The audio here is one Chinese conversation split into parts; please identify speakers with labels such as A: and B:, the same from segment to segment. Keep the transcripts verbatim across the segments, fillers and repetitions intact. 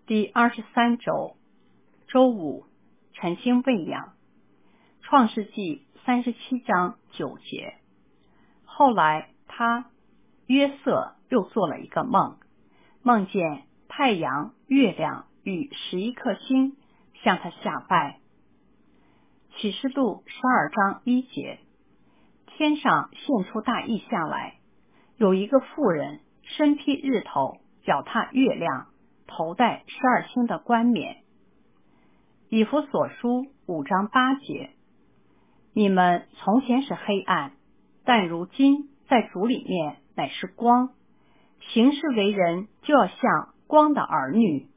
A: 第二十三周，周五，晨星喂养。创世纪三十七章九节。后来他约瑟又做了一个梦，梦见太阳、月亮与十一颗星向他下拜。启示录十二章一节。天上现出大异象来，有一个妇人身披日头，脚踏月亮，头戴十二星的冠冕。以弗所书五章八节。你们从前是黑暗，但如今在主里面乃是光，行事为人就要像光的儿女。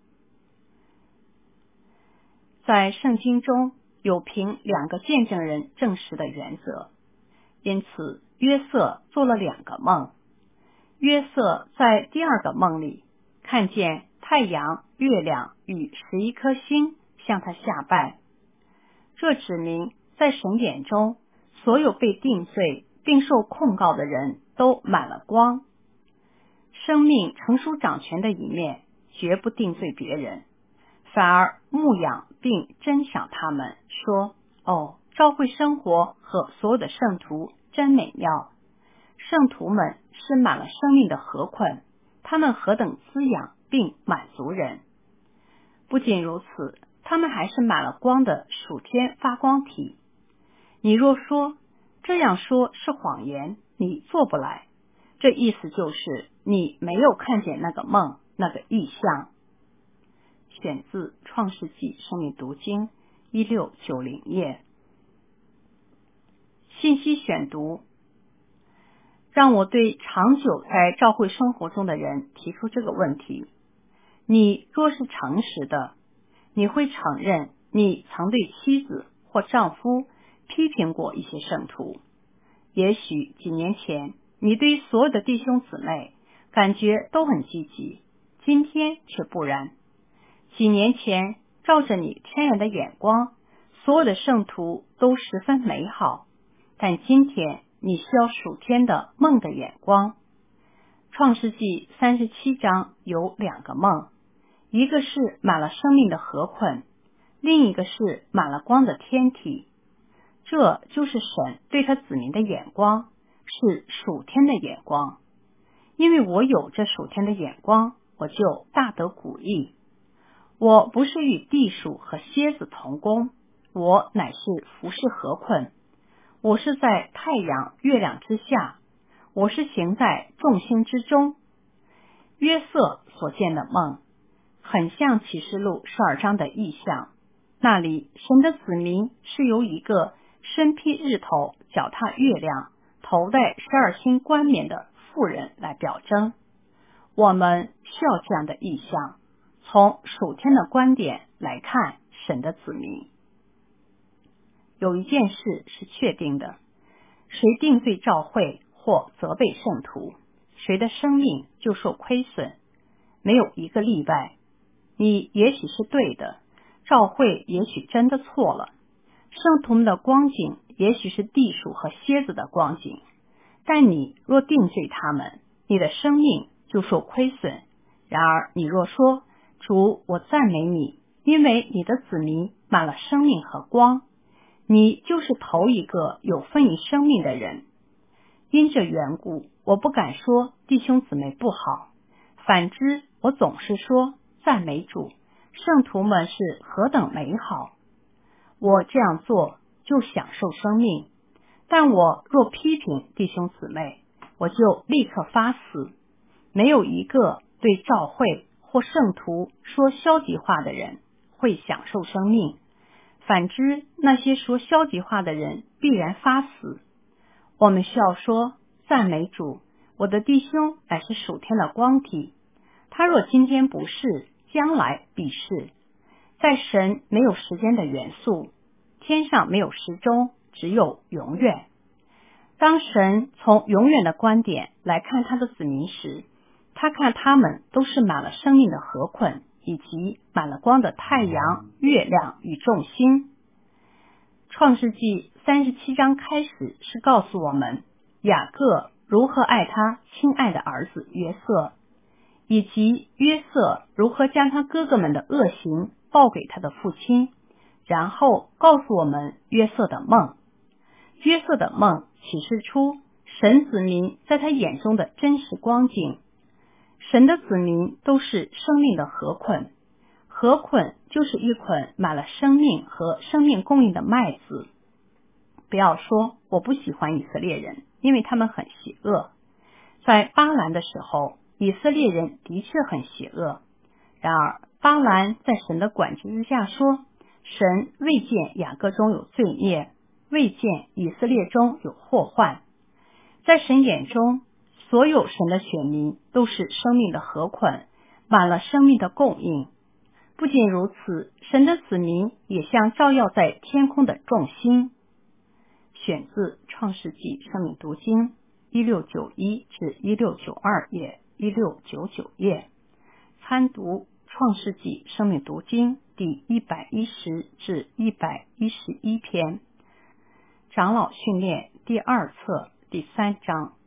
A: 在圣经中有凭两个见证人证实的原则，因此约瑟做了两个梦。约瑟在第二个梦里看见太阳、月亮与十一颗星向他下拜，这指明在神眼中，所有被定罪并受控告的人都满了光。生命成熟掌权的一面绝不定罪别人，反而牧养并珍赏他们，说：哦，教会生活和所有的圣徒真美妙。圣徒们是满了生命的河捆，他们何等滋养并满足人。不仅如此，他们还是满了光的属天发光体。你若说这样说是谎言，你做不来，这意思就是你没有看见那个梦，那个异象。选自创世纪生命读经一六九零页。信息选读，让我对长久在教会生活中的人提出这个问题：你若是诚实的，你会承认你曾对妻子或丈夫批评过一些圣徒。也许几年前你对所有的弟兄姊妹感觉都很积极，今天却不然。几年前照着你天然的眼光，所有的圣徒都十分美好，但今天你需要属天的梦的眼光。创世纪三十七章有两个梦，一个是满了生命的河捆，另一个是满了光的天体。这就是神对他子民的眼光，是属天的眼光。因为我有这属天的眼光，我就大得鼓励。我不是与地鼠和蝎子同工，我乃是服侍河捆。我是在太阳、月亮之下，我是行在众星之中。约瑟所见的梦很像启示录十二章的异象，那里神的子民是由一个身披日头、脚踏月亮、头戴十二星冠冕的妇人来表征。我们需要这样的异象，从属天的观点来看神的子民。有一件事是确定的，谁定罪教会或责备圣徒，谁的生命就受亏损，没有一个例外。你也许是对的，教会也许真的错了，圣徒们的光景也许是地鼠和蝎子的光景，但你若定罪他们，你的生命就受亏损。然而你若说：主，我赞美你，因为你的子民满了生命和光，你就是头一个有分于生命的人。因这缘故，我不敢说弟兄姊妹不好，反之，我总是说赞美主，圣徒们是何等美好。我这样做就享受生命，但我若批评弟兄姊妹，我就立刻发死。没有一个对教会或圣徒说消极话的人会享受生命，反之，那些说消极话的人必然发死。我们需要说赞美主，我的弟兄乃是属天的光体，他若今天不是，将来必是。在神没有时间的元素，天上没有时钟，只有永远。当神从永远的观点来看他的子民时，他看他们都是满了生命的河捆，以及满了光的太阳、月亮与众星。创世纪三十七章开始是告诉我们雅各如何爱他亲爱的儿子约瑟， 以及约瑟如何将他哥哥们的恶行报给他的父亲，然后告诉我们约瑟的梦。约瑟的梦启示出神子民在他眼中的真实光景。神的子民都是生命的禾捆，禾捆就是一捆满了生命和生命供应的麦子。不要说我不喜欢以色列人，因为他们很邪恶。在巴兰的时候，以色列人的确很邪恶。然而巴兰在神的管制之下说，神未见雅各中有罪孽，未见以色列中有祸患。在神眼中，所有神的选民都是生命的禾捆，满了生命的供应。不仅如此，神的子民也像照耀在天空的众星。选自创世纪生命读经一六九一至一六九二页，一六九九页。参读创世纪生命读经第一百一十至一百一十一篇。长老训练第二册第三章。